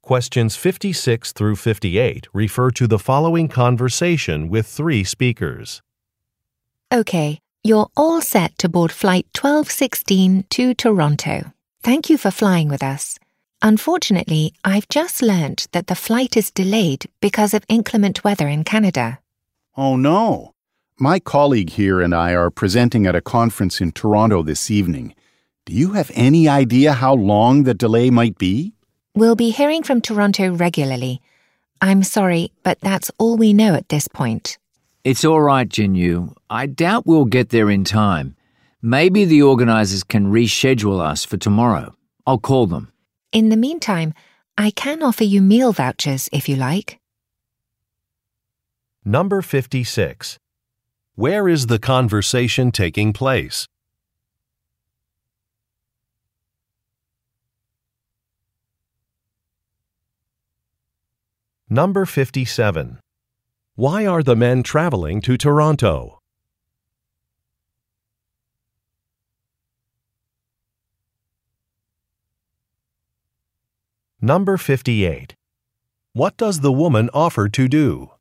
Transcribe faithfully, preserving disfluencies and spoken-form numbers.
Questions fifty-six through fifty-eight refer to the following conversation with three speakers. Okay, you're all set to board Flight twelve sixteen to Toronto. Thank you for flying with us. Unfortunately, I've just learnt that the flight is delayed because of inclement weather in Canada. Oh no! My colleague here and I are presenting at a conference in Toronto this evening. Do you have any idea how long the delay might be? We'll be hearing from Toronto regularly. I'm sorry, but that's all we know at this point. It's all right, Jinyu. I doubt we'll get there in time. Maybe the organisers can reschedule us for tomorrow. I'll call them. In the meantime, I can offer you meal vouchers if you like. Number fifty-six. Where is the conversation taking place? Number fifty-seven. Why are the men traveling to Toronto? Number fifty-eight. What does the woman offer to do?